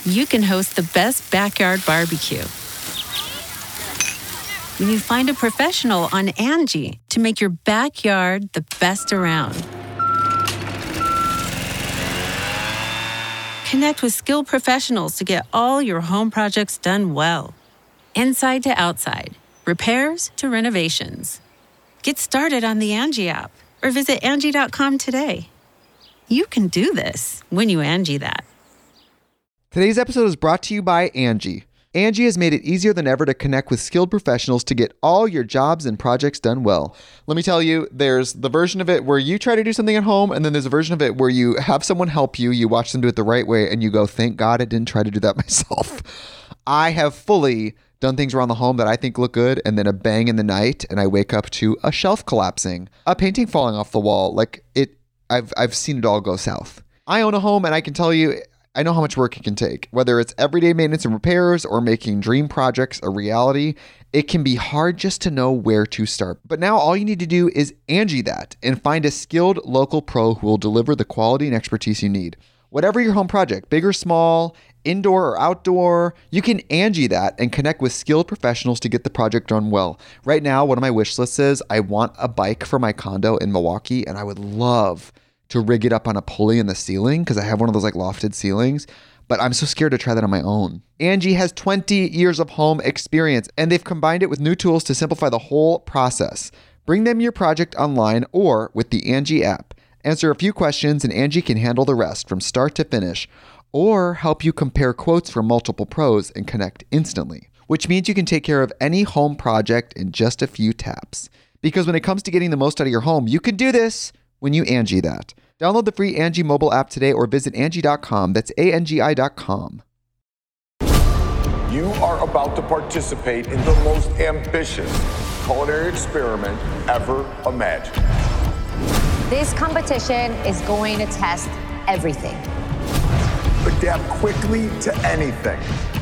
you can host the best backyard barbecue. When you find a professional on Angie to make your backyard the best around. Connect with skilled professionals to get all your home projects done well. Inside to outside, repairs to renovations. Get started on the Angie app or visit Angie.com today. You can do this when you Angie that. Today's episode is brought to you by Angie. Angie has made it easier than ever to connect with skilled professionals to get all your jobs and projects done well. Let me tell you, there's the version of it where you try to do something at home, and then there's a version of it where you have someone help you, you watch them do it the right way, and you go, thank God I didn't try to do that myself. I have fully done things around the home that I think look good, and then a bang in the night, and I wake up to a shelf collapsing, a painting falling off the wall. I've seen it all go south. I own a home, and I can tell you, I know how much work it can take. Whether it's everyday maintenance and repairs or making dream projects a reality, it can be hard just to know where to start. But now all you need to do is Angie that and find a skilled local pro who will deliver the quality and expertise you need. Whatever your home project, big or small, indoor or outdoor, you can Angie that and connect with skilled professionals to get the project done well. Right now, one of my wish lists is I want a bike for my condo in Milwaukee, and I would love to rig it up on a pulley in the ceiling because I have one of those like lofted ceilings, but I'm so scared to try that on my own. Angie has 20 years of home experience, and they've combined it with new tools to simplify the whole process. Bring them your project online or with the Angie app. Answer a few questions and Angie can handle the rest from start to finish, or help you compare quotes from multiple pros and connect instantly, which means you can take care of any home project in just a few taps. Because when it comes to getting the most out of your home, you can do this when you Angie that. Download the free Angie mobile app today or visit Angie.com. That's ANGI.com. You are about to participate in the most ambitious culinary experiment ever imagined. This competition is going to test everything. Adapt quickly to anything.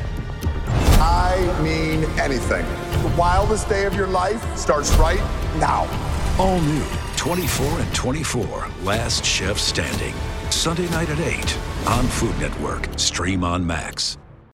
I mean anything. The wildest day of your life starts right now. All new 24 and 24, Last Chef Standing. Sunday night at 8 on Food Network. Stream on Max.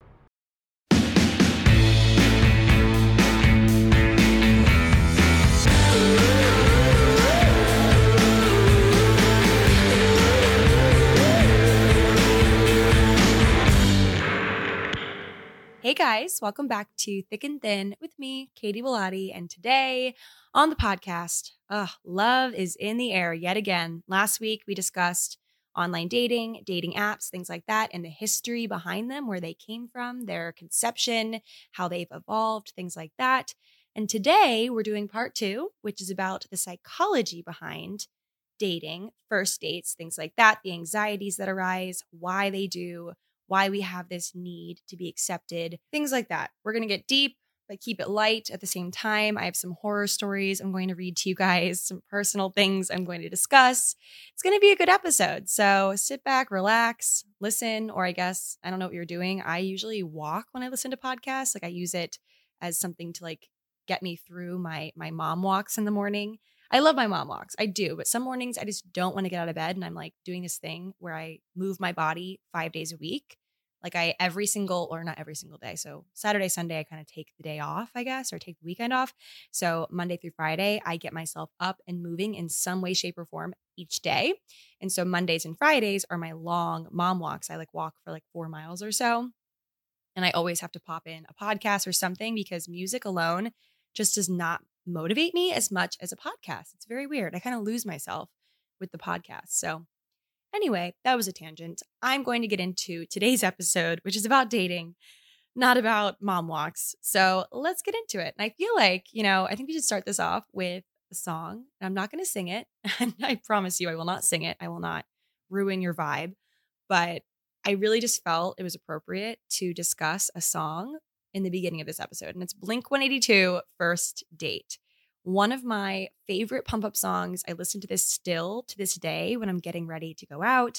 Hey guys, welcome back to Thick and Thin with me, Katie Bellotti, and today on the podcast, love is in the air yet again. Last week we discussed online dating, dating apps, things like that, and the history behind them, where they came from, their conception, how they've evolved, things like that. And today we're doing part 2, which is about the psychology behind dating, first dates, things like that, the anxieties that arise, why they do, why we have this need to be accepted, things like that. We're going to get deep, but keep it light at the same time. I have some horror stories I'm going to read to you guys, some personal things I'm going to discuss. It's going to be a good episode. So sit back, relax, listen, or I guess, I don't know what you're doing. I usually walk when I listen to podcasts. Like I use it as something to like get me through my mom walks in the morning. I love my mom walks. I do. But some mornings I just don't want to get out of bed. And I'm like doing this thing where I move my body 5 days a week. Like not every single day. So Saturday, Sunday, I kind of take the day off, I guess, or take the weekend off. So Monday through Friday, I get myself up and moving in some way, shape, or form each day. And so Mondays and Fridays are my long mom walks. I like walk for like 4 miles or so. And I always have to pop in a podcast or something because music alone just does not motivate me as much as a podcast. It's very weird. I kind of lose myself with the podcast. So anyway, that was a tangent. I'm going to get into today's episode, which is about dating, not about mom walks. So let's get into it. And I feel like, I think we should start this off with a song. And I'm not going to sing it. And I promise you, I will not sing it. I will not ruin your vibe. But I really just felt it was appropriate to discuss a song in the beginning of this episode. And it's Blink-182, First Date. One of my favorite pump-up songs. I listen to this still to this day when I'm getting ready to go out.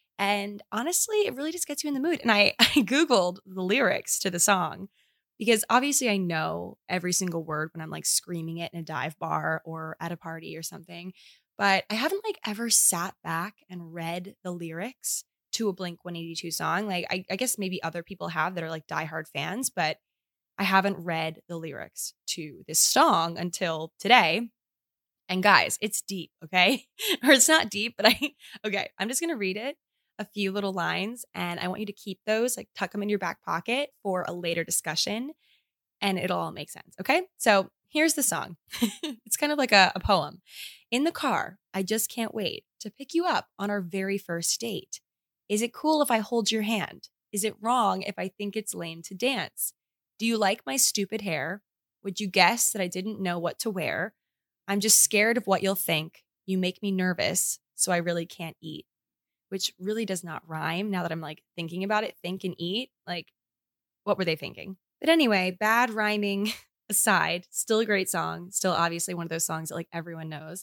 And honestly, it really just gets you in the mood. And I Googled the lyrics to the song because obviously I know every single word when I'm like screaming it in a dive bar or at a party or something. But I haven't like ever sat back and read the lyrics to a Blink-182 song. Like I guess maybe other people have that are like diehard fans, but I haven't read the lyrics to this song until today. And guys, it's deep, okay? Or it's not deep, but I'm just going to read it, a few little lines, and I want you to keep those, like tuck them in your back pocket for a later discussion, and it'll all make sense, okay? So here's the song. It's kind of like a poem. In the car, I just can't wait to pick you up on our very first date. Is it cool if I hold your hand? Is it wrong if I think it's lame to dance? Do you like my stupid hair? Would you guess that I didn't know what to wear? I'm just scared of what you'll think. You make me nervous, so I really can't eat. Which really does not rhyme now that I'm like thinking about it. Think and eat. Like, what were they thinking? But anyway, bad rhyming aside, still a great song. Still obviously one of those songs that like everyone knows.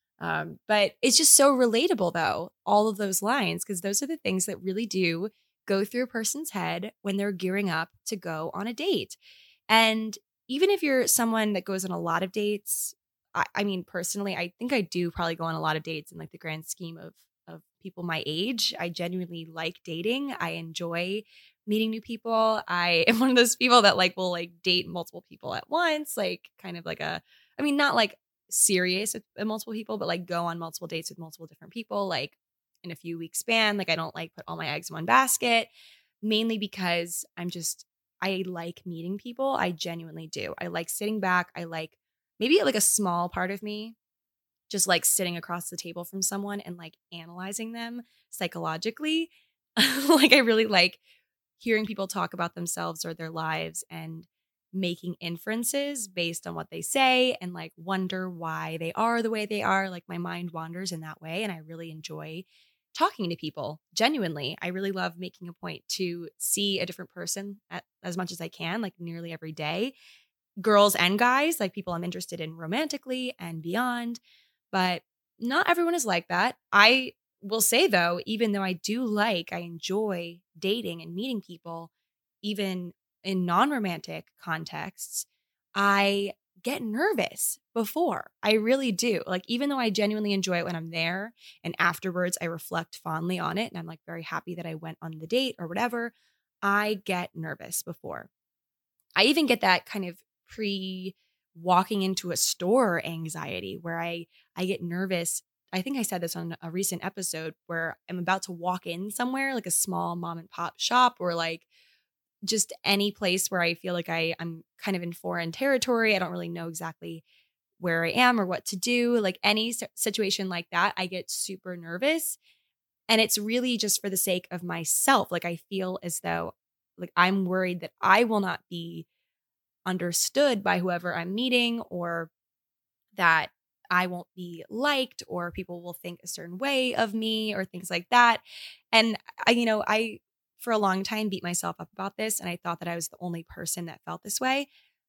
But it's just so relatable though, all of those lines, because those are the things that really do go through a person's head when they're gearing up to go on a date. And even if you're someone that goes on a lot of dates, I mean, personally, I think I do probably go on a lot of dates in like the grand scheme of people my age. I genuinely like dating. I enjoy meeting new people. I am one of those people that like will like date multiple people at once, like kind of like not like serious with multiple people, but like go on multiple dates with multiple different people, like in a few weeks span. Like I don't like put all my eggs in one basket, mainly because I like meeting people. I genuinely do. I like sitting back. I like maybe like a small part of me just like sitting across the table from someone and like analyzing them psychologically. Like I really like hearing people talk about themselves or their lives and making inferences based on what they say and like wonder why they are the way they are. Like my mind wanders in that way. And I really enjoy talking to people. Genuinely, I really love making a point to see a different person as much as I can, like nearly every day. Girls and guys, like people I'm interested in romantically and beyond. But not everyone is like that. I will say though, even though I enjoy dating and meeting people, even in non-romantic contexts, I get nervous before. I really do. Like, even though I genuinely enjoy it when I'm there and afterwards I reflect fondly on it and I'm like very happy that I went on the date or whatever, I get nervous before. I even get that kind of walking into a store anxiety where I get nervous. I think I said this on a recent episode where I'm about to walk in somewhere like a small mom and pop shop or like just any place where I feel like I'm kind of in foreign territory. I don't really know exactly where I am or what to do. Like any situation like that, I get super nervous. And it's really just for the sake of myself. Like I feel as though like I'm worried that I will not be understood by whoever I'm meeting, or that I won't be liked, or people will think a certain way of me, or things like that. And I for a long time beat myself up about this, and I thought that I was the only person that felt this way.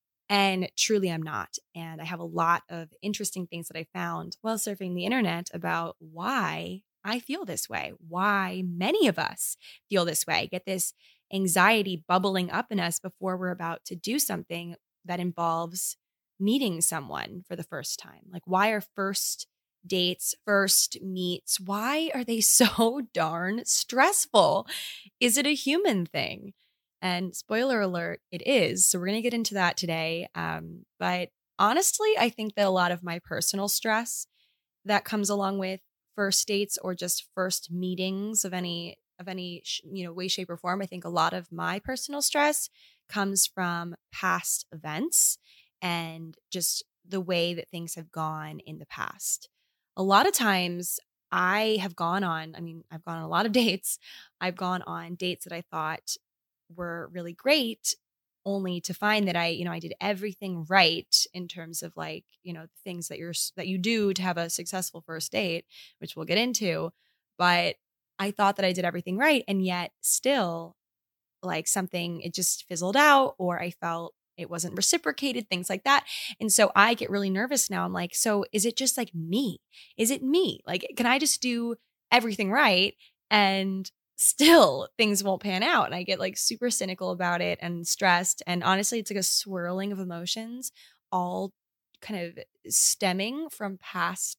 And truly I'm not. And I have a lot of interesting things that I found while surfing the internet about why I feel this way, why many of us feel this way, get this anxiety bubbling up in us before we're about to do something that involves meeting someone for the first time. Like, why are first dates, first meets, why are they so darn stressful? Is it a human thing? And spoiler alert, it is. So we're going to get into that today. But honestly, I think that a lot of my personal stress that comes along with first dates or just first meetings of any way, shape, or form, I think a lot of my personal stress comes from past events and just the way that things have gone in the past. A lot of times I've gone on a lot of dates. I've gone on dates that I thought were really great, only to find that I did everything right in terms of like, the things that you do to have a successful first date, which we'll get into. But I thought that I did everything right. And yet still like it just fizzled out, or I felt it wasn't reciprocated, things like that. And so I get really nervous now. I'm like, so is it just like me? Is it me? Like, can I just do everything right and still things won't pan out? And I get like super cynical about it and stressed. And honestly, it's like a swirling of emotions, all kind of stemming from past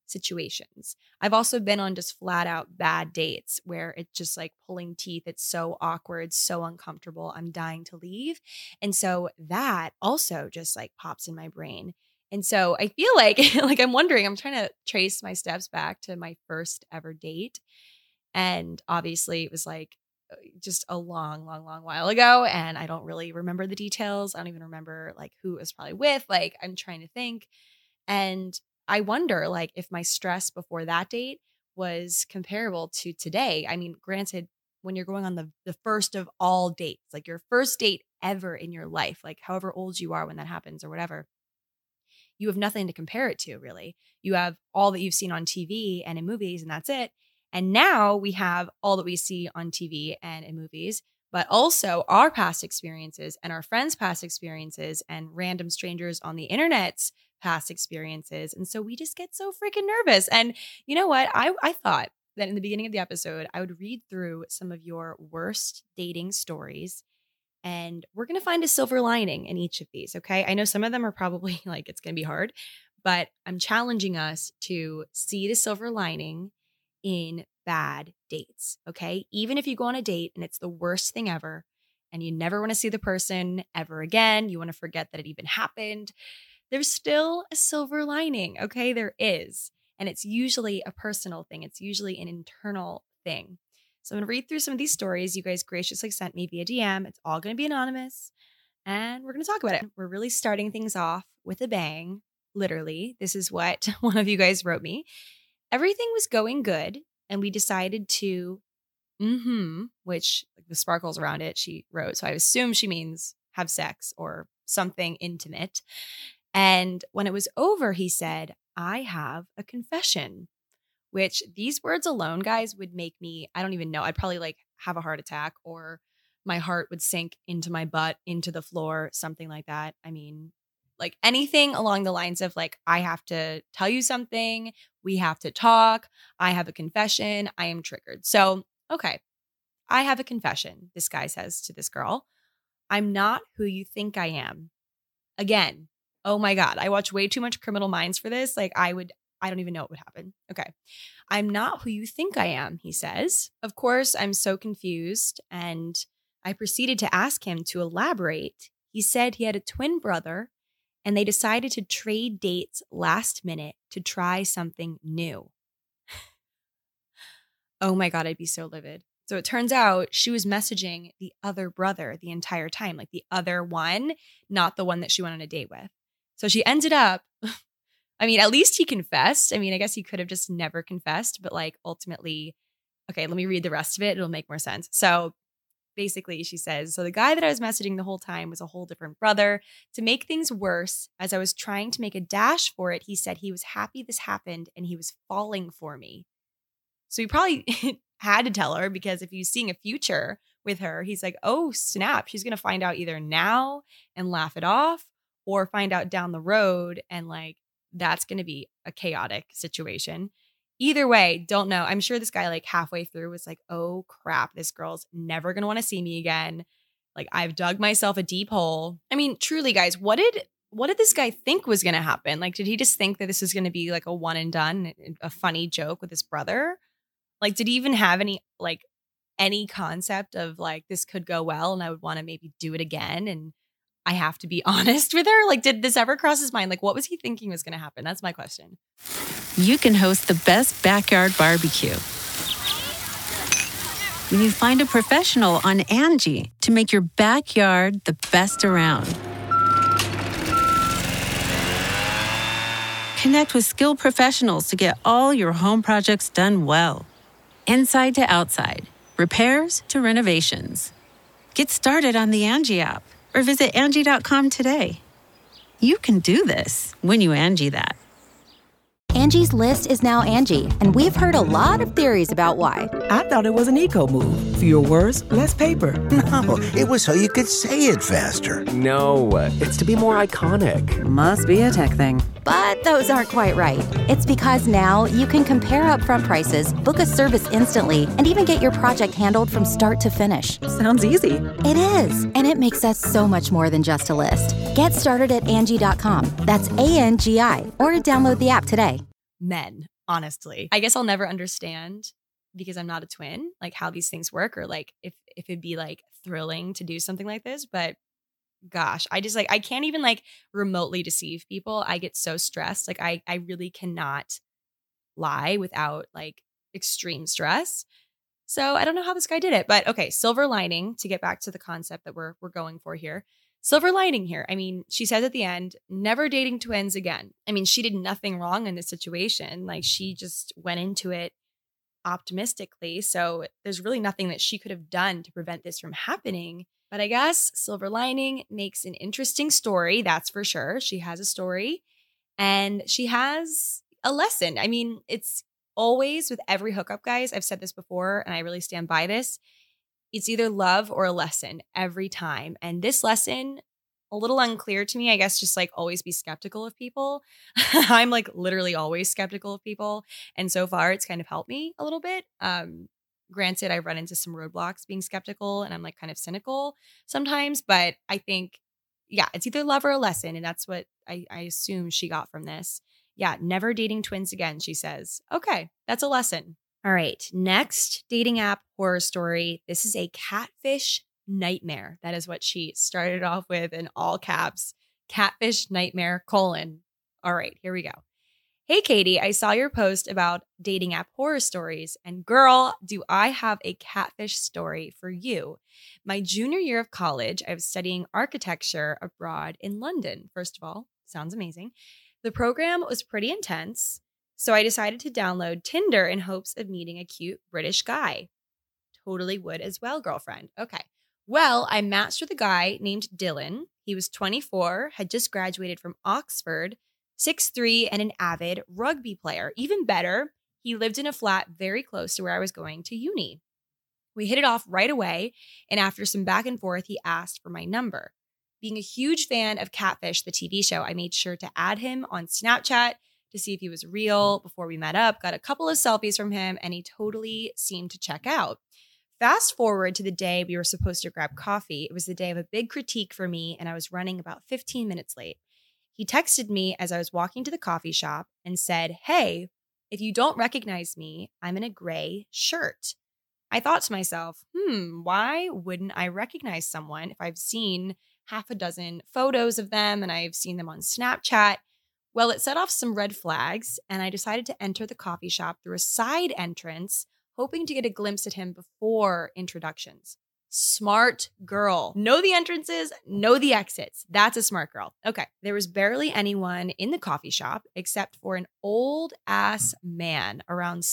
situations. I've also been on just flat out bad dates where it's just like pulling teeth. It's so awkward, so uncomfortable. I'm dying to leave. And so that also just like pops in my brain. And so I feel like I'm wondering, I'm trying to trace my steps back to my first ever date. And obviously it was like just a long while ago. And I don't really remember the details. I don't even remember like who it was probably with. Like I'm trying to think. And I wonder like if my stress before that date was comparable to today. I mean, granted, when you're going on the first of all dates, like your first date ever in your life, like however old you are when that happens or whatever, you have nothing to compare it to, really. You have all that you've seen on TV and in movies, and that's it. And now we have all that we see on TV and in movies, but also our past experiences and our friends' past experiences and random strangers on the internet's past experiences. And so we just get so freaking nervous. And you know what? I thought that in the beginning of the episode, I would read through some of your worst dating stories. And we're going to find a silver lining in each of these, okay? I know some of them are probably like, it's going to be hard, but I'm challenging us to see the silver lining in bad dates, okay? Even if you go on a date and it's the worst thing ever and you never want to see the person ever again, you want to forget that it even happened, there's still a silver lining, okay? There is. And it's usually a personal thing. It's usually an internal thing. So I'm going to read through some of these stories you guys graciously sent me via DM. It's all going to be anonymous, and we're going to talk about it. We're really starting things off with a bang, literally. This is what one of you guys wrote me. Everything was going good, and we decided to, which like the sparkles around it, she wrote. So I assume she means have sex or something intimate. And when it was over, he said, I have a confession. Which these words alone, guys, would make me, I don't even know, I'd probably like have a heart attack or my heart would sink into my butt, into the floor, something like that. I mean, like anything along the lines of like, I have to tell you something, we have to talk, I have a confession, I am triggered. So, okay, I have a confession, this guy says to this girl. I'm not who you think I am. Again, oh my God, I watch way too much Criminal Minds for this. Like I don't even know what would happen. Okay. I'm not who you think I am, he says. Of course, I'm so confused, and I proceeded to ask him to elaborate. He said he had a twin brother, and they decided to trade dates last minute to try something new. Oh my God, I'd be so livid. So it turns out she was messaging the other brother the entire time, like the other one, not the one that she went on a date with. So she ended up... I mean, at least he confessed. I mean, I guess he could have just never confessed, but like ultimately, okay, let me read the rest of it. It'll make more sense. So basically she says, so the guy that I was messaging the whole time was a whole different brother. To make things worse, as I was trying to make a dash for it, he said he was happy this happened and he was falling for me. So he probably had to tell her, because if he's seeing a future with her, he's like, oh snap, she's going to find out either now and laugh it off, or find out down the road and like, that's going to be a chaotic situation. Either way, don't know. I'm sure this guy like halfway through was like, oh crap, this girl's never going to want to see me again. Like I've dug myself a deep hole. I mean, truly guys, what did this guy think was going to happen? Like, did he just think that this was going to be like a one and done, a funny joke with his brother? Like, did he even have any concept of like, this could go well and I would want to maybe do it again? And I have to be honest with her. Like, did this ever cross his mind? Like, what was he thinking was going to happen? That's my question. You can host the best backyard barbecue when you find a professional on Angie to make your backyard the best around. Connect with skilled professionals to get all your home projects done well. Inside to outside, repairs to renovations. Get started on the Angie app or visit Angie.com today. You can do this when you Angie that. Angie's List is now Angie, and we've heard a lot of theories about why. I thought it was an eco move. Fewer words, less paper. No, it was so you could say it faster. No, it's to be more iconic. Must be a tech thing. But those aren't quite right. It's because now you can compare upfront prices, book a service instantly, and even get your project handled from start to finish. Sounds easy. It is, and it makes us so much more than just a list. Get started at Angie.com. That's ANGI, or download the app today. Men, honestly. I guess I'll never understand because I'm not a twin, like how these things work or like if it'd be like thrilling to do something like this. But gosh, I just like, I can't even like remotely deceive people. I get so stressed. Like I really cannot lie without like extreme stress. So I don't know how this guy did it, but okay, silver lining to get back to the concept that we're going for here. Silver lining here. I mean, she says at the end, never dating twins again. I mean, she did nothing wrong in this situation. Like she just went into it optimistically. So there's really nothing that she could have done to prevent this from happening. But I guess silver lining makes an interesting story. That's for sure. She has a story and she has a lesson. I mean, it's always with every hookup, guys. I've said this before and I really stand by this. It's either love or a lesson every time. And this lesson, a little unclear to me, I guess, just like always be skeptical of people. I'm like literally always skeptical of people. And so far it's kind of helped me a little bit. Granted, I run into some roadblocks being skeptical and I'm like kind of cynical sometimes, but I think, yeah, it's either love or a lesson. And that's what I assume she got from this. Yeah, never dating twins again, she says. Okay, that's a lesson. All right, next dating app horror story. This is a catfish nightmare. That is what she started off with in all caps. Catfish nightmare, : All right, here we go. Hey, Katie, I saw your post about dating app horror stories, and girl, do I have a catfish story for you. My junior year of college, I was studying architecture abroad in London. First of all, sounds amazing. The program was pretty intense, so I decided to download Tinder in hopes of meeting a cute British guy. Totally would as well, girlfriend. Okay. Well, I matched with a guy named Dylan. He was 24, had just graduated from Oxford, 6'3", and an avid rugby player. Even better, he lived in a flat very close to where I was going to uni. We hit it off right away, and after some back and forth, he asked for my number. Being a huge fan of Catfish, the TV show, I made sure to add him on Snapchat to see if he was real before we met up, got a couple of selfies from him, and he totally seemed to check out. Fast forward to the day we were supposed to grab coffee. It was the day of a big critique for me, and I was running about 15 minutes late. He texted me as I was walking to the coffee shop and said, "Hey, if you don't recognize me, I'm in a gray shirt." I thought to myself, why wouldn't I recognize someone if I've seen half a dozen photos of them and I've seen them on Snapchat? Well, it set off some red flags, and I decided to enter the coffee shop through a side entrance, hoping to get a glimpse at him before introductions. Smart girl. Know the entrances, know the exits. That's a smart girl. Okay. There was barely anyone in the coffee shop except for an old ass man around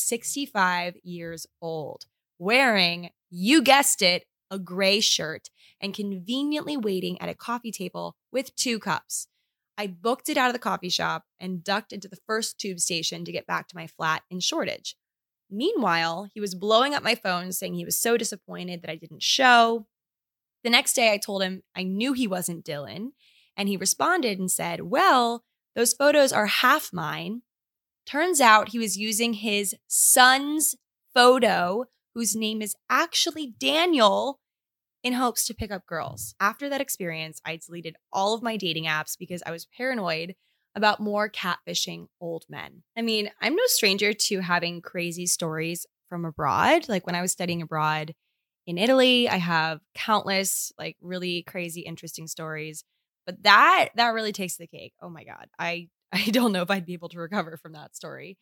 65 years old, wearing, you guessed it, a gray shirt and conveniently waiting at a coffee table with 2 cups. I booked it out of the coffee shop and ducked into the first tube station to get back to my flat in Shoreditch. Meanwhile, he was blowing up my phone saying he was so disappointed that I didn't show. The next day, I told him I knew he wasn't Dylan, and he responded and said, "Well, those photos are half mine." Turns out he was using his son's photo, whose name is actually Daniel, in hopes to pick up girls. After that experience, I deleted all of my dating apps because I was paranoid about more catfishing old men. I mean, I'm no stranger to having crazy stories from abroad. Like when I was studying abroad in Italy, I have countless like really crazy, interesting stories. But that really takes the cake. Oh my God. I don't know if I'd be able to recover from that story.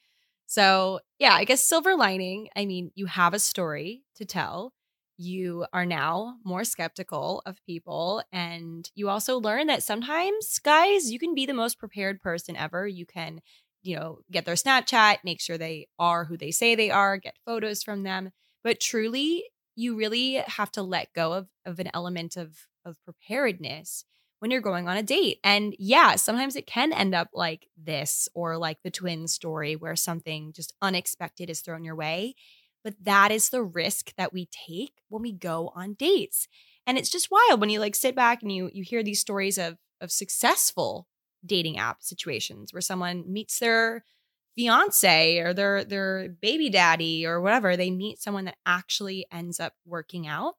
So yeah, I guess silver lining. I mean, you have a story to tell. You are now more skeptical of people. And you also learn that sometimes, guys, you can be the most prepared person ever. You can, get their Snapchat, make sure they are who they say they are, get photos from them. But truly, you really have to let go of an element of preparedness when you're going on a date. And yeah, sometimes it can end up like this or like the twin story where something just unexpected is thrown your way. But that is the risk that we take when we go on dates. And it's just wild when you like sit back and you hear these stories of successful dating app situations where someone meets their fiance or their baby daddy or whatever. They meet someone that actually ends up working out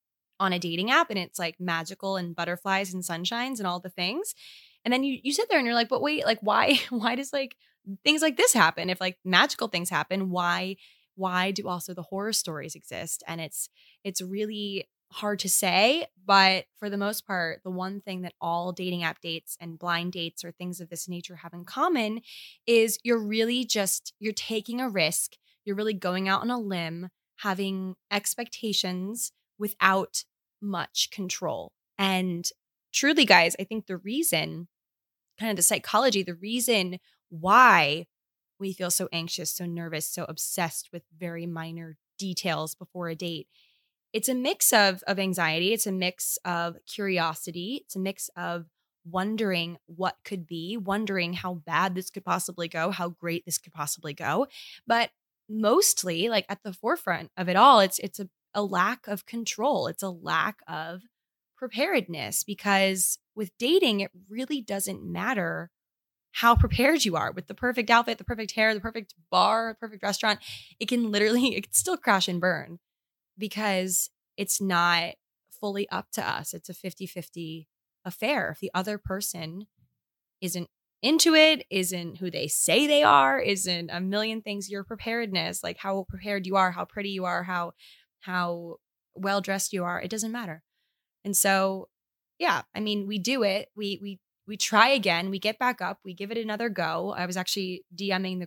on a dating app, and it's like magical and butterflies and sunshines and all the things. And then you sit there and you're like, but wait, like why does like things like this happen, if like magical things happen, why do also the horror stories exist? And it's really hard to say, but for the most part, the one thing that all dating app dates and blind dates or things of this nature have in common is you're taking a risk. You're really going out on a limb, having expectations without much control. And truly, guys, I think the reason, kind of the psychology, the reason why we feel so anxious, so nervous, so obsessed with very minor details before a date, it's a mix of anxiety. It's a mix of curiosity. It's a mix of wondering what could be, wondering how bad this could possibly go, how great this could possibly go. But mostly, like at the forefront of it all, it's a lack of control. It's a lack of preparedness, because with dating, it really doesn't matter how prepared you are with the perfect outfit, the perfect hair, the perfect bar, the perfect restaurant. It can still crash and burn, because it's not fully up to us. It's a 50-50 affair. If the other person isn't into it, isn't who they say they are, isn't a million things, your preparedness, like how prepared you are, how pretty you are, how well dressed you are, it doesn't matter. And so, yeah, I mean, we do it. We try again. We get back up. We give it another go. I was actually DMing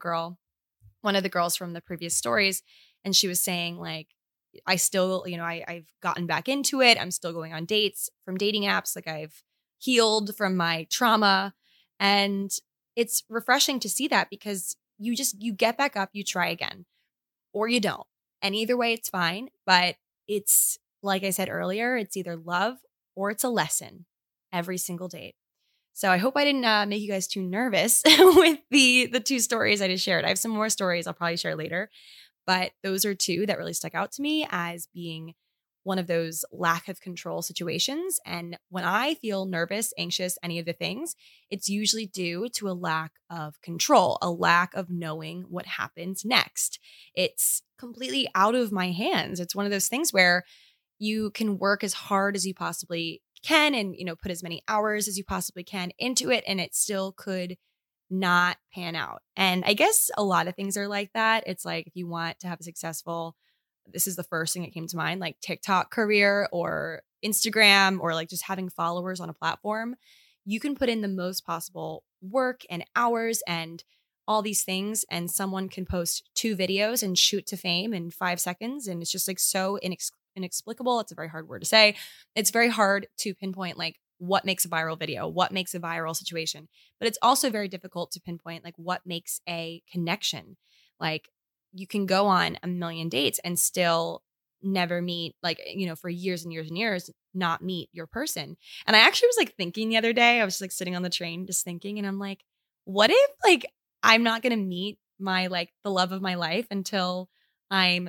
one of the girls from the previous stories, and she was saying like, I still, I've gotten back into it. I'm still going on dates from dating apps. Like I've healed from my trauma. And it's refreshing to see that, because you get back up, you try again, or you don't. And either way, it's fine. But it's, like I said earlier, it's either love or it's a lesson every single date. So I hope I didn't make you guys too nervous with the two stories I just shared. I have some more stories I'll probably share later. But those are two that really stuck out to me as being one of those lack of control situations. And when I feel nervous, anxious, any of the things, it's usually due to a lack of control, a lack of knowing what happens next. It's completely out of my hands. It's one of those things where you can work as hard as you possibly can and, put as many hours as you possibly can into it, and it still could not pan out. And I guess a lot of things are like that. It's like, if you want to have a successful, this is the first thing that came to mind, like TikTok career or Instagram, or like just having followers on a platform, you can put in the most possible work and hours and all these things, and someone can post 2 videos and shoot to fame in 5 seconds. And it's just like so inexplicable. It's a very hard word to say. It's very hard to pinpoint like what makes a viral video, what makes a viral situation. But it's also very difficult to pinpoint like what makes a connection. Like you can go on a million dates and still never meet, like, for years and years and years, not meet your person. And I actually was like thinking the other day, I was just like sitting on the train just thinking, and I'm like, what if like I'm not going to meet my like the love of my life until I'm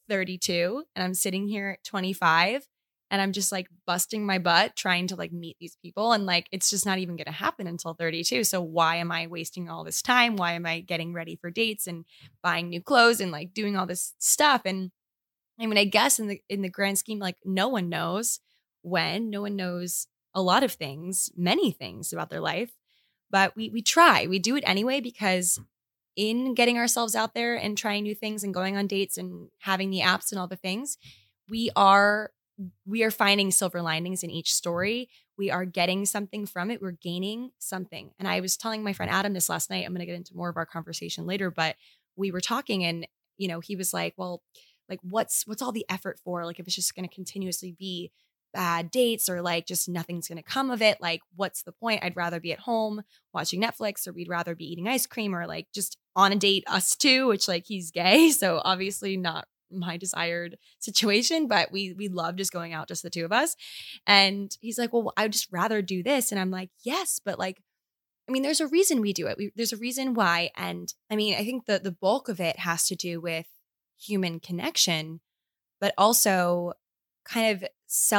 32 and I'm sitting here at 25 and I'm just like busting my butt trying to like meet these people, and like it's just not even going to happen until 32. So why am I wasting all this time? Why am I getting ready for dates and buying new clothes and like doing all this stuff? And I mean, I guess in the grand scheme, like no one knows when, no one knows a lot of things, many things about their life, but we try, we do it anyway, because in getting ourselves out there and trying new things and going on dates and having the apps and all the things, we are finding silver linings in each story. We are getting something from it. We're gaining something. And I was telling my friend Adam this last night. I'm going to get into more of our conversation later, but we were talking and, he was like, well, like what's all the effort for? Like if it's just going to continuously be bad dates or like just nothing's going to come of it, like what's the point? I'd rather be at home watching Netflix, or we'd rather be eating ice cream, or like just on a date, us two, which like he's gay. So obviously not my desired situation, but we love just going out, just the two of us. And he's like, well, I'd just rather do this. And I'm like, yes, but like, I mean, there's a reason we do it. There's a reason why. And I mean, I think the bulk of it has to do with human connection, but also kind of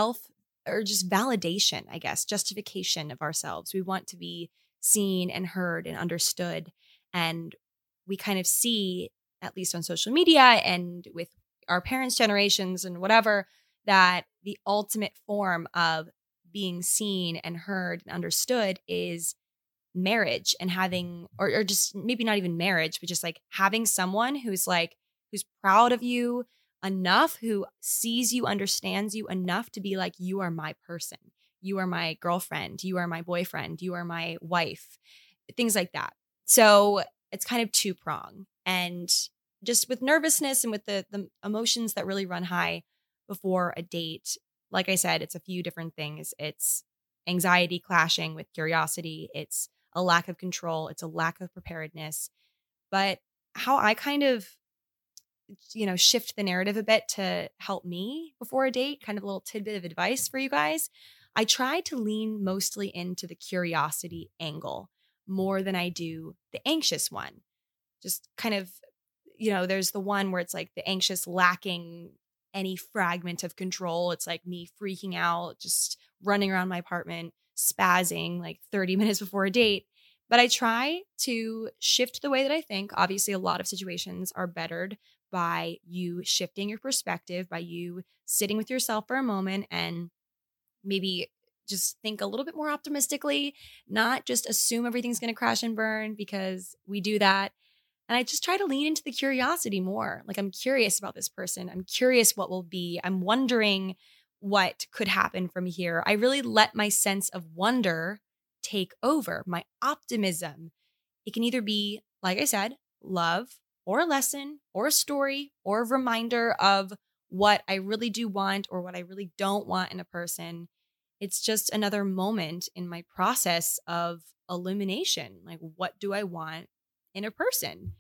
or just validation, I guess, justification of ourselves. We want to be seen and heard and understood. And we kind of see, at least on social media and with our parents' generations and whatever, that the ultimate form of being seen and heard and understood is marriage and having, or just maybe not even marriage, but just like having someone who's proud of you enough, who sees you, understands you enough to be like, you are my person. You are my girlfriend. You are my boyfriend. You are my wife. Things like that. So it's kind of two-pronged. And just with nervousness and with the emotions that really run high before a date, like I said, it's a few different things. It's anxiety clashing with curiosity. It's a lack of control. It's a lack of preparedness. But how I kind of, shift the narrative a bit to help me before a date, kind of a little tidbit of advice for you guys. I try to lean mostly into the curiosity angle more than I do the anxious one. Just kind of, there's the one where it's like the anxious lacking any fragment of control. It's like me freaking out, just running around my apartment, spazzing like 30 minutes before a date. But I try to shift the way that I think. Obviously, a lot of situations are bettered by you shifting your perspective, by you sitting with yourself for a moment and maybe just think a little bit more optimistically, not just assume everything's going to crash and burn, because we do that. And I just try to lean into the curiosity more. Like, I'm curious about this person. I'm curious what will be. I'm wondering what could happen from here. I really let my sense of wonder take over, my optimism. It can either be, like I said, love or a lesson or a story or a reminder of what I really do want or what I really don't want in a person. It's just another moment in my process of illumination. Like, what do I want in a person?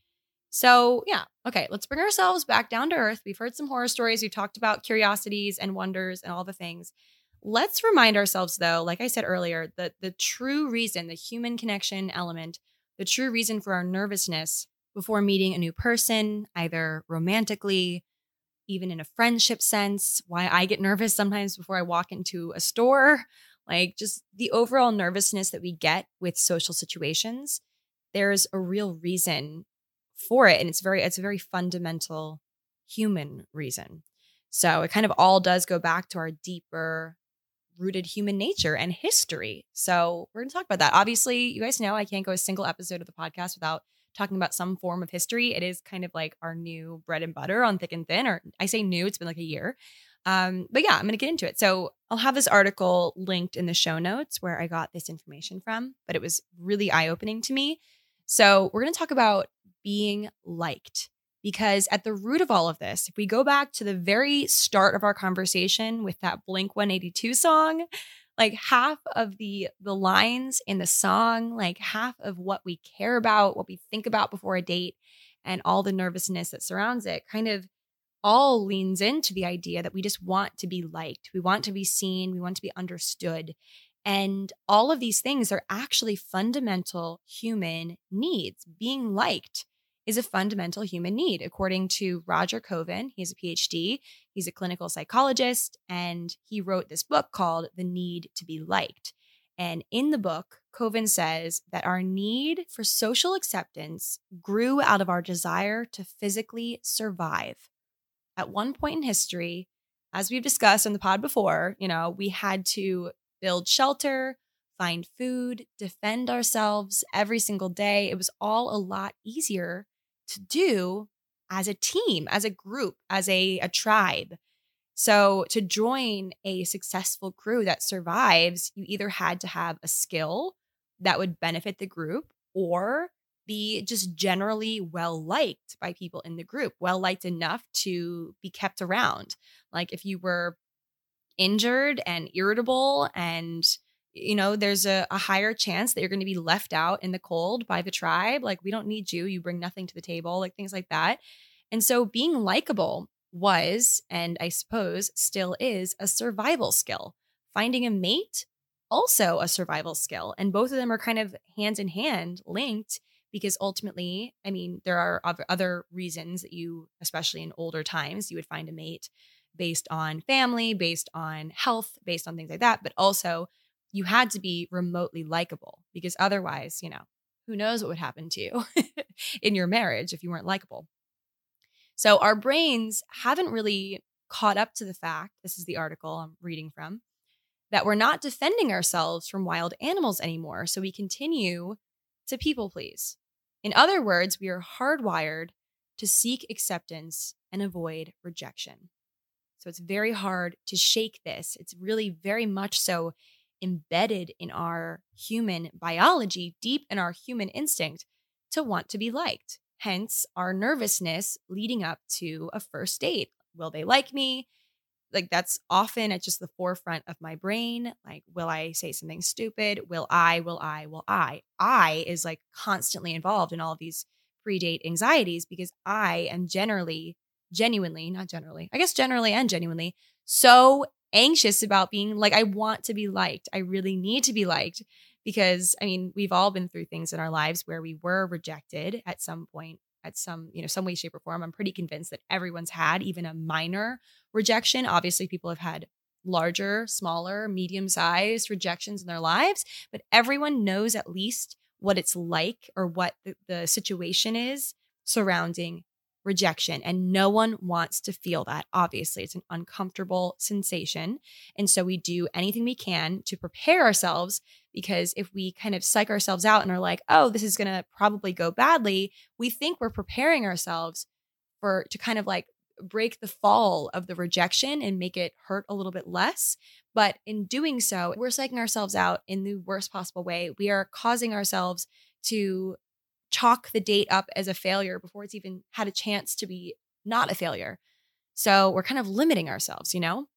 So yeah, okay, let's bring ourselves back down to earth. We've heard some horror stories. We've talked about curiosities and wonders and all the things. Let's remind ourselves, though, like I said earlier, that the true reason, the human connection element, the true reason for our nervousness before meeting a new person, either romantically, even in a friendship sense, why I get nervous sometimes before I walk into a store, like just the overall nervousness that we get with social situations, there's a real reason for it. And it's a very fundamental human reason. So it kind of all does go back to our deeper rooted human nature and history. So we're going to talk about that. Obviously, you guys know I can't go a single episode of the podcast without talking about some form of history. It is kind of like our new bread and butter on Thick and Thin, or I say new, it's been like a year. But yeah, I'm going to get into it. So I'll have this article linked in the show notes where I got this information from, but it was really eye-opening to me. So we're going to talk about being liked, because at the root of all of this, if we go back to the very start of our conversation with that Blink-182 song, like half of the lines in the song, like half of what we care about, what we think about before a date, and all the nervousness that surrounds it kind of all leans into the idea that we just want to be liked. We want to be seen. We want to be understood. And all of these things are actually fundamental human needs. Being liked is a fundamental human need. According to Roger Coven, he has a PhD, he's a clinical psychologist, and he wrote this book called The Need to Be Liked. And in the book, Coven says that our need for social acceptance grew out of our desire to physically survive. At one point in history, as we've discussed on the pod before, we had to build shelter, find food, defend ourselves every single day. It was all a lot easier to do as a team, as a group, as a tribe. So to join a successful crew that survives, you either had to have a skill that would benefit the group or be just generally well-liked by people in the group, well-liked enough to be kept around. Like if you were injured and irritable and there's a higher chance that you're going to be left out in the cold by the tribe. Like, we don't need you. You bring nothing to the table, like things like that. And so being likable was, and I suppose still is, a survival skill. Finding a mate, also a survival skill. And both of them are kind of hand in hand linked, because ultimately, I mean, there are other reasons that you, especially in older times, you would find a mate based on family, based on health, based on things like that. But also, you had to be remotely likable, because otherwise, who knows what would happen to you in your marriage if you weren't likable. So our brains haven't really caught up to the fact, this is the article I'm reading from, that we're not defending ourselves from wild animals anymore. So we continue to people please. In other words, we are hardwired to seek acceptance and avoid rejection. So it's very hard to shake this. It's really very much so embedded in our human biology, deep in our human instinct to want to be liked. Hence our nervousness leading up to a first date. Will they like me? Like that's often at just the forefront of my brain. Like, will I say something stupid? Will I? I is like constantly involved in all of these pre-date anxieties because I am generally and genuinely so anxious about being like, I want to be liked. I really need to be liked because I mean, we've all been through things in our lives where we were rejected at some point, at some way, shape or form. I'm pretty convinced that everyone's had even a minor rejection. Obviously, people have had larger, smaller, medium-sized rejections in their lives, but everyone knows at least what it's like or what the situation is surrounding rejection. And no one wants to feel that. Obviously, it's an uncomfortable sensation. And so we do anything we can to prepare ourselves because if we kind of psych ourselves out and are like, oh, this is going to probably go badly, we think we're preparing ourselves to kind of like break the fall of the rejection and make it hurt a little bit less. But in doing so, we're psyching ourselves out in the worst possible way. We are causing ourselves to chalk the date up as a failure before it's even had a chance to be not a failure. So we're kind of limiting ourselves,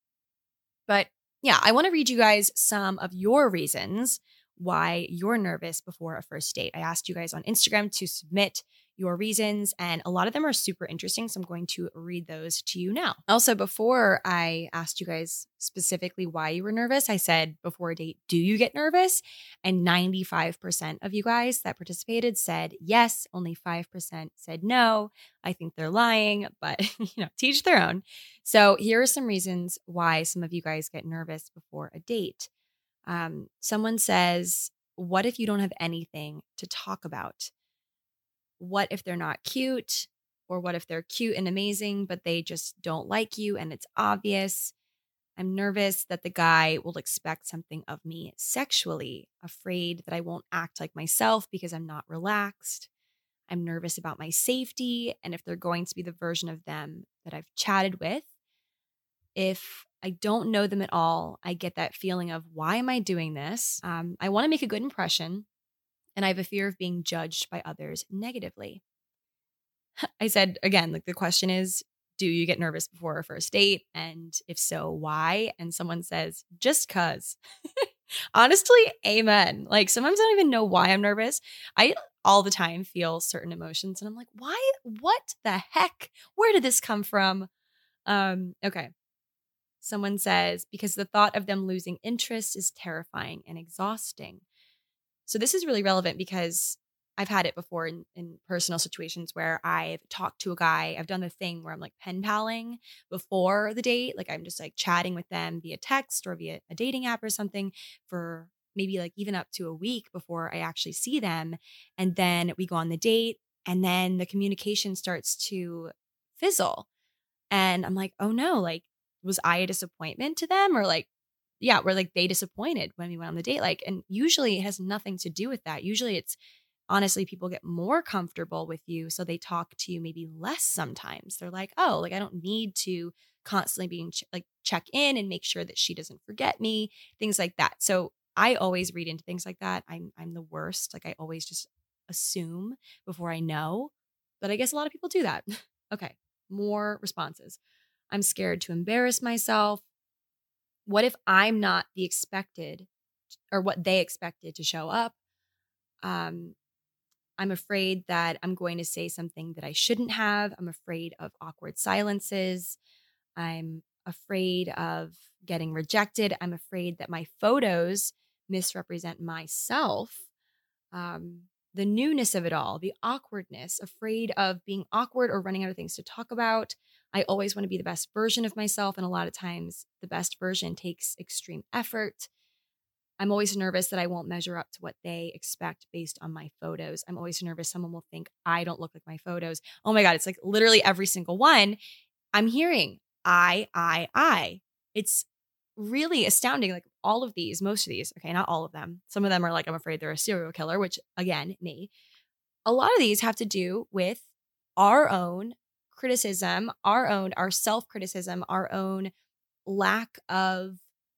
But yeah, I want to read you guys some of your reasons why you're nervous before a first date. I asked you guys on Instagram to submit your reasons, and a lot of them are super interesting. So I'm going to read those to you now. Also, before I asked you guys specifically why you were nervous, I said before a date, do you get nervous? And 95% of you guys that participated said yes. Only 5% said no. I think they're lying, but teach their own. So here are some reasons why some of you guys get nervous before a date. Someone says, what if you don't have anything to talk about? What if they're not cute? Or what if they're cute and amazing, but they just don't like you and it's obvious? I'm nervous that the guy will expect something of me sexually, afraid that I won't act like myself because I'm not relaxed. I'm nervous about my safety and if they're going to be the version of them that I've chatted with. If I don't know them at all, I get that feeling of, why am I doing this? I want to make a good impression, and I have a fear of being judged by others negatively. I said, again, like the question is, do you get nervous before a first date? And if so, why? And someone says, just cuz. Honestly, amen. Like sometimes I don't even know why I'm nervous. I all the time feel certain emotions and I'm like, why? What the heck? Where did this come from? Okay. Someone says, because the thought of them losing interest is terrifying and exhausting. So this is really relevant because I've had it before in personal situations where I've talked to a guy. I've done the thing where I'm like pen paling before the date. Like I'm just like chatting with them via text or via a dating app or something for maybe like even up to a week before I actually see them. And then we go on the date and then the communication starts to fizzle. And I'm like, oh no, like, was I a disappointment to them? Or like, yeah, were like they disappointed when we went on the date? Like, and usually it has nothing to do with that. Usually it's honestly, people get more comfortable with you. So they talk to you maybe less sometimes. They're like, oh, like I don't need to constantly being check in and make sure that she doesn't forget me, things like that. So I always read into things like that. I'm the worst. Like I always just assume before I know, but I guess a lot of people do that. Okay. More responses. I'm scared to embarrass myself. What if I'm not the expected or what they expected to show up? I'm afraid that I'm going to say something that I shouldn't have. I'm afraid of awkward silences. I'm afraid of getting rejected. I'm afraid that my photos misrepresent myself. The newness of it all, the awkwardness, afraid of being awkward or running out of things to talk about. I always want to be the best version of myself. And a lot of times the best version takes extreme effort. I'm always nervous that I won't measure up to what they expect based on my photos. I'm always nervous someone will think I don't look like my photos. Oh my God, it's like literally every single one. I'm hearing I. It's really astounding. Like all of these, most of these, okay, not all of them. Some of them are like, I'm afraid they're a serial killer, which again, me. A lot of these have to do with our own criticism, our self-criticism, our own lack of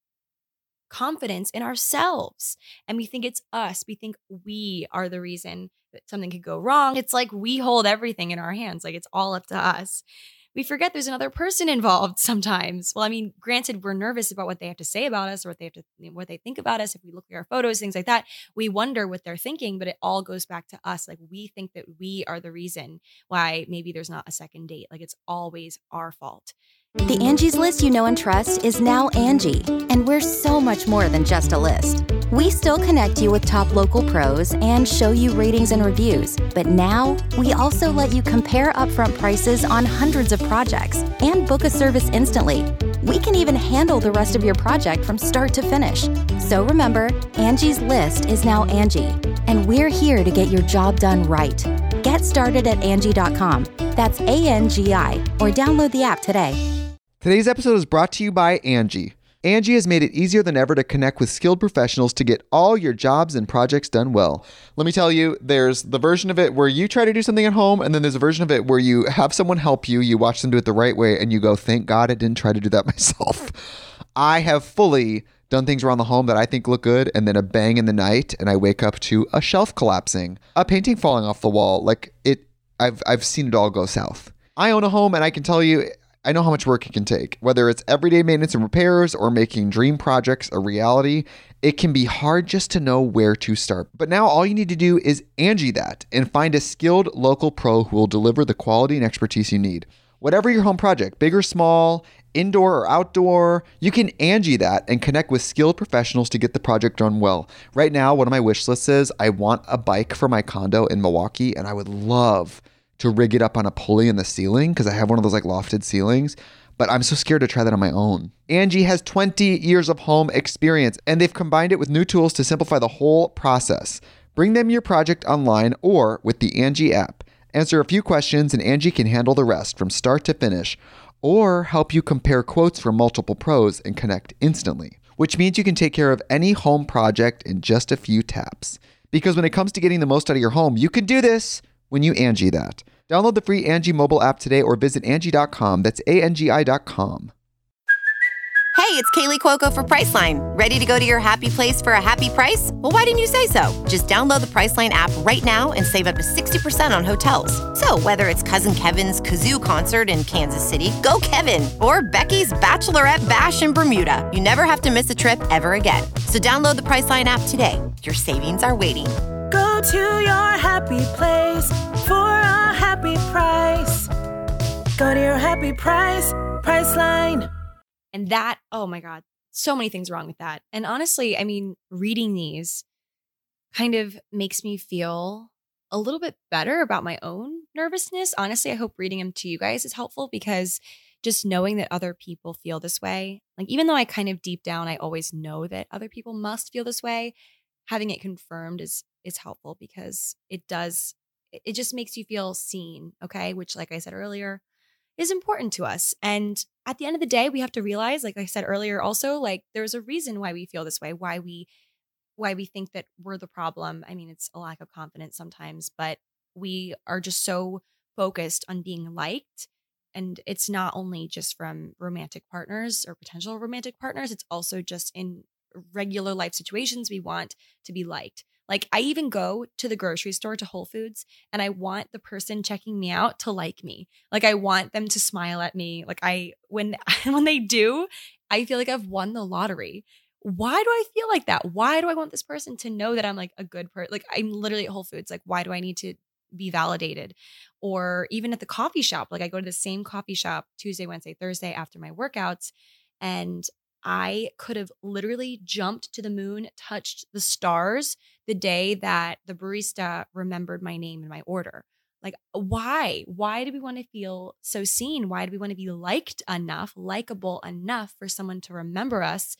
confidence in ourselves. And we think it's us. We think we are the reason that something could go wrong. It's like we hold everything in our hands. Like it's all up to us. We forget there's another person involved sometimes. Well, I mean, granted, we're nervous about what they have to say about us or what they think about us. If we look at our photos, things like that, we wonder what they're thinking, but it all goes back to us. Like we think that we are the reason why maybe there's not a second date. Like it's always our fault. The Angie's List you know and trust is now Angie, and we're so much more than just a list. We still connect you with top local pros and show you ratings and reviews, but now we also let you compare upfront prices on hundreds of projects and book a service instantly. We can even handle the rest of your project from start to finish. So remember, Angie's List is now Angie, and we're here to get your job done right. Get started at Angie.com. That's ANGI, or download the app today. Today's episode is brought to you by Angie. Angie has made it easier than ever to connect with skilled professionals to get all your jobs and projects done well. Let me tell you, there's the version of it where you try to do something at home, and then there's a version of it where you have someone help you, you watch them do it the right way, and you go, thank God I didn't try to do that myself. I have fully done things around the home that I think look good, and then a bang in the night, and I wake up to a shelf collapsing, a painting falling off the wall. I've seen it all go south. I own a home, and I can tell you, I know how much work it can take. Whether it's everyday maintenance and repairs or making dream projects a reality, it can be hard just to know where to start. But now all you need to do is Angie that and find a skilled local pro who will deliver the quality and expertise you need. Whatever your home project, big or small, indoor or outdoor, you can Angie that and connect with skilled professionals to get the project done well. Right now, one of my wish lists is I want a bike for my condo in Milwaukee, and I would love to rig it up on a pulley in the ceiling because I have one of those like lofted ceilings, but I'm so scared to try that on my own. Angie has 20 years of home experience, and they've combined it with new tools to simplify the whole process. Bring them your project online or with the Angie app. Answer a few questions and Angie can handle the rest from start to finish, or help you compare quotes from multiple pros and connect instantly, which means you can take care of any home project in just a few taps. Because when it comes to getting the most out of your home, you can do this when you Angie that. Download the free Angie mobile app today or visit Angie.com. That's ANGI.com. Hey, it's Kaylee Cuoco for Priceline. Ready to go to your happy place for a happy price? Well, why didn't you say so? Just download the Priceline app right now and save up to 60% on hotels. So whether it's Cousin Kevin's Kazoo Concert in Kansas City, go Kevin, or Becky's Bachelorette Bash in Bermuda, you never have to miss a trip ever again. So download the Priceline app today. Your savings are waiting. Go to your happy place for a happy price. Go to your happy price, Priceline. And that, oh my God, so many things wrong with that. And honestly, I mean, reading these kind of makes me feel a little bit better about my own nervousness. Honestly, I hope reading them to you guys is helpful because just knowing that other people feel this way, like even though I kind of deep down, I always know that other people must feel this way, having it confirmed is helpful because it just makes you feel seen, okay? Which, like I said earlier, is important to us. And at the end of the day, we have to realize, like I said earlier, also, like there's a reason why we feel this way, why we think that we're the problem. I mean, it's a lack of confidence sometimes, but we are just so focused on being liked. And it's not only just from romantic partners or potential romantic partners, it's also just in regular life situations. We want to be liked. Like I even go to the grocery store, to Whole Foods, and I want the person checking me out to like me. Like I want them to smile at me. Like when they do, I feel like I've won the lottery. Why do I feel like that? Why do I want this person to know that I'm like a good person? Like I'm literally at Whole Foods. Like why do I need to be validated? Or even at the coffee shop, like I go to the same coffee shop Tuesday, Wednesday, Thursday after my workouts, and I could have literally jumped to the moon, touched the stars the day that the barista remembered my name and my order. Like, why? Why do we want to feel so seen? Why do we want to be liked enough, likable enough for someone to remember us?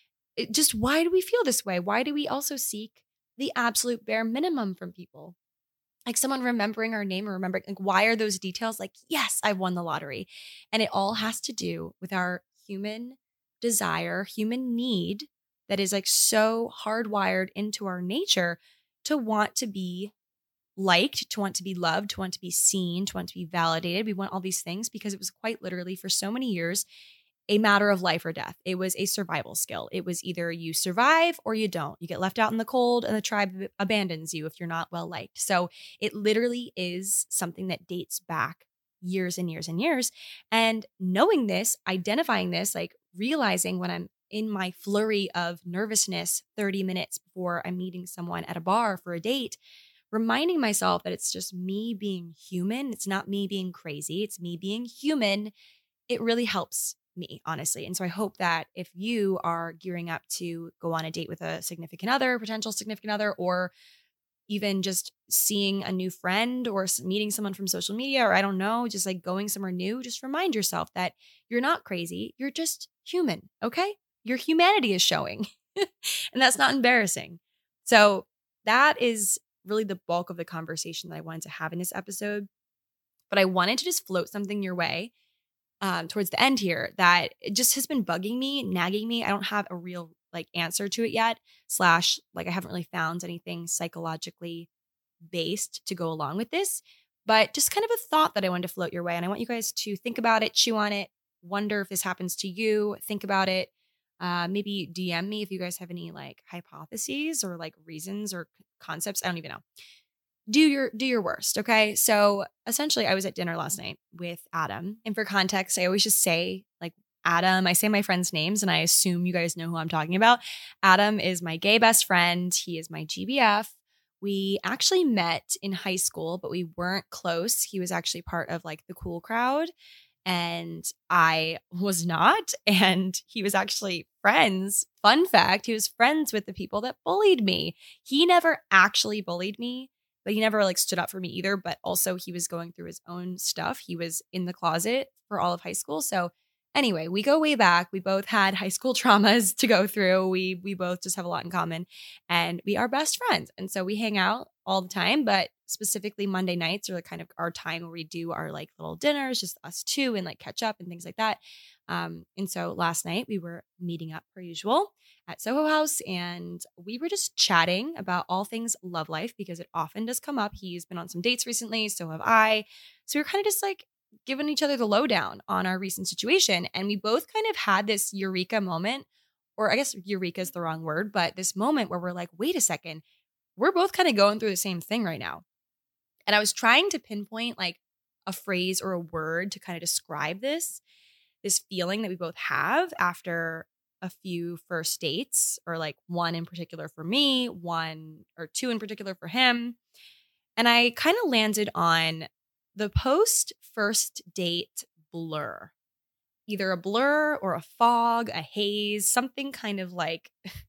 Why do we feel this way? Why do we also seek the absolute bare minimum from people? Like someone remembering our name or remembering, like, why are those details? Like, yes, I won the lottery. And it all has to do with our human desire, human need that is like so hardwired into our nature to want to be liked, to want to be loved, to want to be seen, to want to be validated. We want all these things because it was quite literally for so many years a matter of life or death. It was a survival skill. It was either you survive or you don't. You get left out in the cold and the tribe abandons you if you're not well liked. So it literally is something that dates back years and years and years. And knowing this, identifying this, like realizing when I'm in my flurry of nervousness 30 minutes before I'm meeting someone at a bar for a date, reminding myself that it's just me being human. It's not me being crazy. It's me being human. It really helps me, honestly. And so I hope that if you are gearing up to go on a date with a significant other, potential significant other, or even just seeing a new friend or meeting someone from social media, or I don't know, just like going somewhere new, just remind yourself that you're not crazy. You're just human. Okay. Your humanity is showing and that's not embarrassing. So that is really the bulk of the conversation that I wanted to have in this episode. But I wanted to just float something your way towards the end here that it just has been bugging me, nagging me. I don't have a real like answer to it yet, / like I haven't really found anything psychologically based to go along with this, but just kind of a thought that I wanted to float your way. And I want you guys to think about it, chew on it, wonder if this happens to you, think about it. Maybe DM me if you guys have any like hypotheses or like reasons or concepts. I don't even know. Do your worst. Okay. So essentially I was at dinner last night with Adam. And for context, I always just say like Adam, I say my friends' names and I assume you guys know who I'm talking about. Adam is my gay best friend. He is my GBF. We actually met in high school, but we weren't close. He was actually part of like the cool crowd and I was not. And he was actually friends. Fun fact, he was friends with the people that bullied me. He never actually bullied me, but he never like stood up for me either. But also he was going through his own stuff. He was in the closet for all of high school. So anyway, we go way back. We both had high school traumas to go through. We both just have a lot in common and we are best friends. And so we hang out all the time, but specifically Monday nights are like kind of our time where we do our like little dinners, just us two and like catch up and things like that. And so last night we were meeting up per usual at Soho House and we were just chatting about all things love life because it often does come up. He's been on some dates recently, so have I. So we were kind of just like giving each other the lowdown on our recent situation. And we both kind of had this eureka moment, or I guess eureka is the wrong word, but this moment where we're like, wait a second, we're both kind of going through the same thing right now. And I was trying to pinpoint like a phrase or a word to kind of describe this feeling that we both have after a few first dates, or like one in particular for me, one or two in particular for him. And I kind of landed on the post first date blur, either a blur or a fog, a haze, something kind of like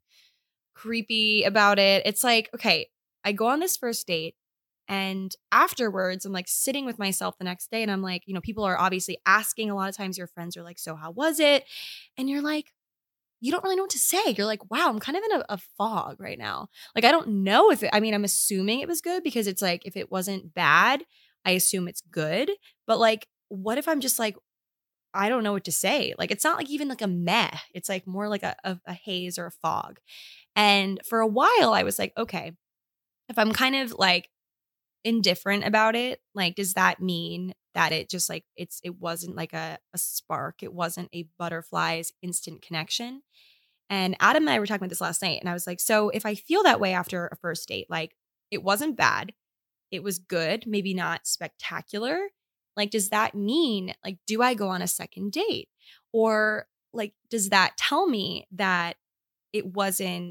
creepy about it. It's like, okay, I go on this first date and afterwards I'm like sitting with myself the next day and I'm like, you know, people are obviously asking, a lot of times your friends are like, so how was it? And you're like, you don't really know what to say. You're like, wow, I'm kind of in a fog right now. Like, I don't know if I'm assuming it was good because it's like, if it wasn't bad, I assume it's good. But like, what if I'm just like, I don't know what to say? Like, it's not like even like a meh. It's like more like a haze or a fog. And for a while I was like, okay, if I'm kind of like indifferent about it, like, does that mean that it just like, it wasn't like a spark. It wasn't a butterfly's instant connection. And Adam and I were talking about this last night. And I was like, so if I feel that way after a first date, like it wasn't bad, it was good, maybe not spectacular. Like, does that mean like, do I go on a second date? Or like, does that tell me that it wasn't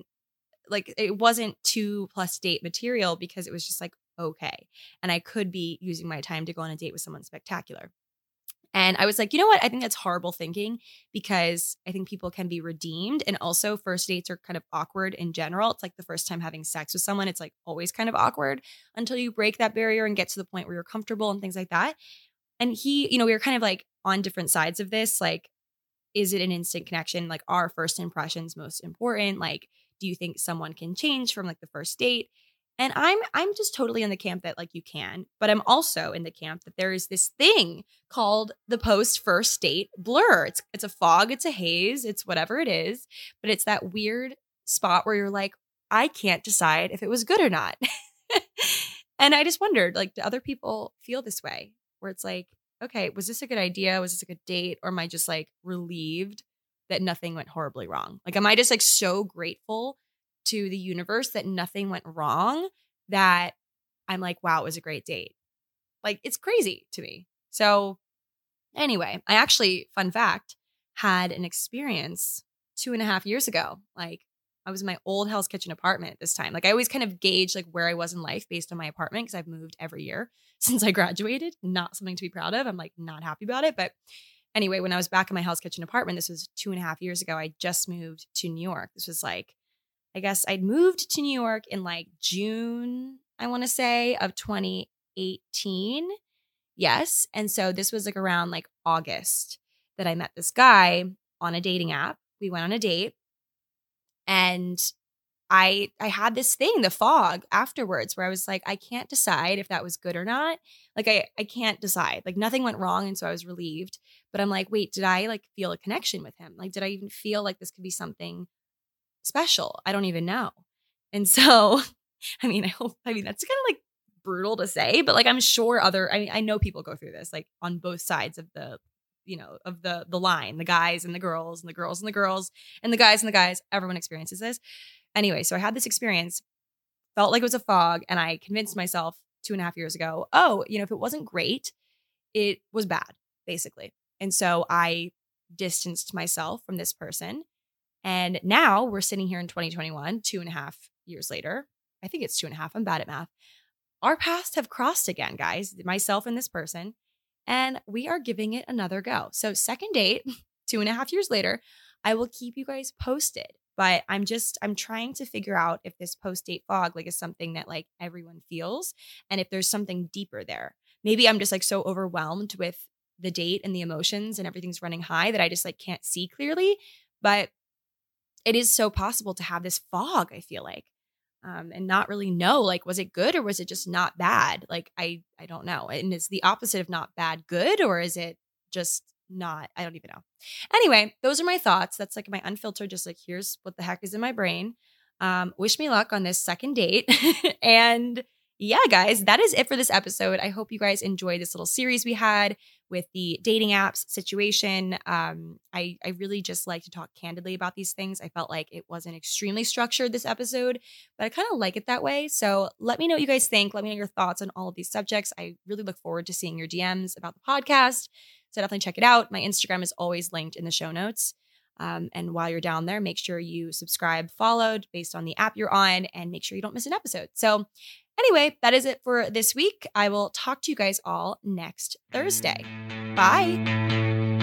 2+ date material because it was just like, okay. And I could be using my time to go on a date with someone spectacular. And I was like, you know what? I think that's horrible thinking because I think people can be redeemed. And also first dates are kind of awkward in general. It's like the first time having sex with someone. It's like always kind of awkward until you break that barrier and get to the point where you're comfortable and things like that. And he, you know, we were kind of like on different sides of this. Like, is it an instant connection? Like, are first impressions most important? Like, do you think someone can change from like the first date? And I'm just totally in the camp that like you can, but I'm also in the camp that there is this thing called the post first date blur. It's a fog, it's a haze, it's whatever it is, but it's that weird spot where you're like, I can't decide if it was good or not. And I just wondered, like, do other people feel this way? Where it's like, okay, was this a good idea? Was this a good date? Or am I just like relieved that nothing went horribly wrong? Like, am I just like so grateful to the universe that nothing went wrong that I'm like, wow, it was a great date? Like, it's crazy to me. So anyway, I actually, fun fact, had an experience 2.5 years ago. Like, I was in my old Hell's Kitchen apartment at this time. Like, I always kind of gauge like where I was in life based on my apartment because I've moved every year since I graduated. Not something to be proud of. I'm like not happy about it. But anyway, when I was back in my Hell's Kitchen apartment, this was 2.5 years ago, I just moved to New York. This was like, I guess I'd moved to New York in like June, I want to say, of 2018. Yes. And so this was like around like August that I met this guy on a dating app. We went on a date and I had this thing, the fog afterwards, where I was like, I can't decide if that was good or not. Like I can't decide. Like nothing went wrong. And so I was relieved. But I'm like, wait, did I like feel a connection with him? Like, did I even feel like this could be something special? I don't even know. And so, I mean, that's kind of like brutal to say, but like I'm sure I know people go through this like on both sides of the, of the line, the guys and the girls and the girls and the girls and the guys and the guys, everyone experiences this. Anyway, so I had this experience, felt like it was a fog, and I convinced myself 2.5 years ago, if it wasn't great, it was bad, basically. And so I distanced myself from this person. And now we're sitting here in 2021, 2.5 years later. I think it's 2.5. I'm bad at math. Our paths have crossed again, guys, myself and this person, and we are giving it another go. So second date, 2.5 years later, I will keep you guys posted. But I'm trying to figure out if this post-date fog like is something that like everyone feels and if there's something deeper there. Maybe I'm just like so overwhelmed with the date and the emotions and everything's running high that I just like can't see clearly. But it is so possible to have this fog, I feel like, and not really know, like, was it good or was it just not bad? Like, I don't know. And is the opposite of not bad good, or is it just not? I don't even know. Anyway, those are my thoughts. That's like my unfiltered, just like, here's what the heck is in my brain. Wish me luck on this second date. And yeah, guys, that is it for this episode. I hope you guys enjoyed this little series we had with the dating apps situation. I really just like to talk candidly about these things. I felt like it wasn't extremely structured this episode, but I kind of like it that way. So let me know what you guys think. Let me know your thoughts on all of these subjects. I really look forward to seeing your DMs about the podcast. So definitely check it out. My Instagram is always linked in the show notes. And while you're down there, make sure you subscribe, followed based on the app you're on, and make sure you don't miss an episode. So anyway, that is it for this week. I will talk to you guys all next Thursday. Bye.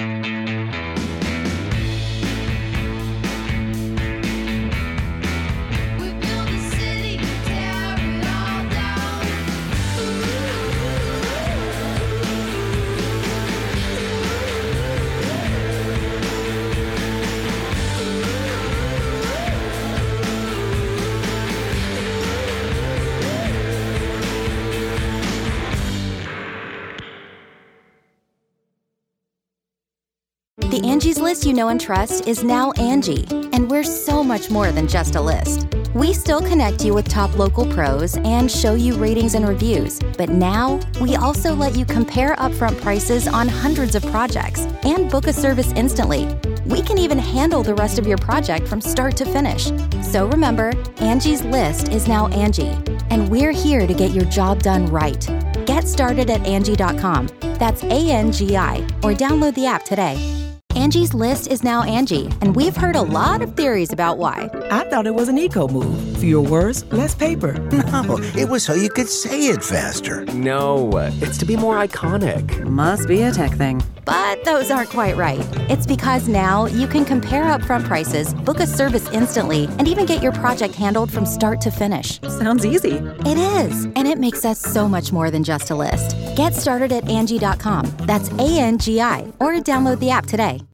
The Angie's List you know and trust is now Angie, and we're so much more than just a list. We still connect you with top local pros and show you ratings and reviews, but now we also let you compare upfront prices on hundreds of projects and book a service instantly. We can even handle the rest of your project from start to finish. So remember, Angie's List is now Angie, and we're here to get your job done right. Get started at Angie.com. That's ANGI, or download the app today. Angie's List is now Angie, and we've heard a lot of theories about why. I thought it was an eco move. Fewer words, less paper. No, it was so you could say it faster. No, it's to be more iconic. Must be a tech thing. But those aren't quite right. It's because now you can compare upfront prices, book a service instantly, and even get your project handled from start to finish. Sounds easy. It is, and it makes us so much more than just a list. Get started at Angie.com. That's ANGI, or download the app today.